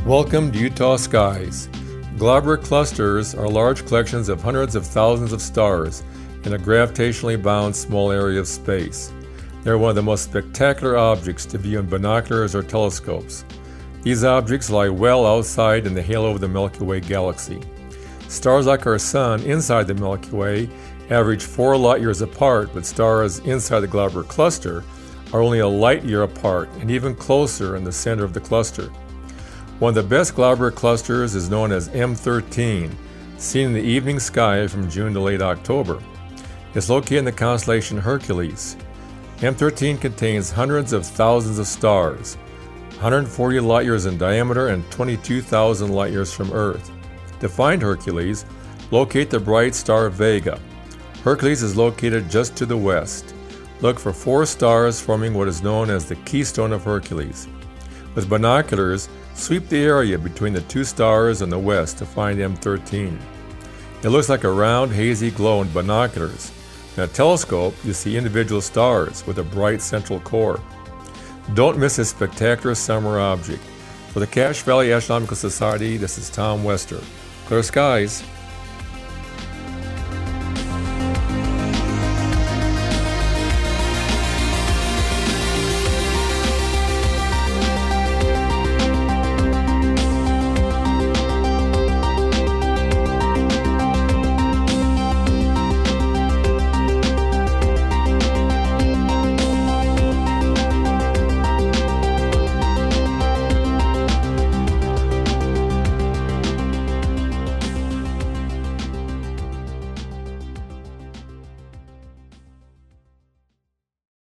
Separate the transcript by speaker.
Speaker 1: Welcome to Utah Skies. Globular clusters are large collections of hundreds of thousands of stars in a gravitationally bound small area of space. They are one of the most spectacular objects to view in binoculars or telescopes. These objects lie well outside in the halo of the Milky Way galaxy. Stars like our Sun inside the Milky Way average 4 light years apart, but stars inside the globular cluster are only a light year apart and even closer in the center of the cluster. One of the best globular clusters is known as M13, seen in the evening sky from June to late October. It's located in the constellation Hercules. M13 contains hundreds of thousands of stars, 140 light years in diameter and 22,000 light years from Earth. To find Hercules, locate the bright star Vega. Hercules is located just to the west. Look for 4 stars forming what is known as the keystone of Hercules. With binoculars, sweep the area between the 2 stars in the west to find M13. It looks like a round, hazy glow in binoculars. In a telescope, you see individual stars with a bright central core. Don't miss this spectacular summer object. For the Cache Valley Astronomical Society, this is Tom Wester. Clear skies.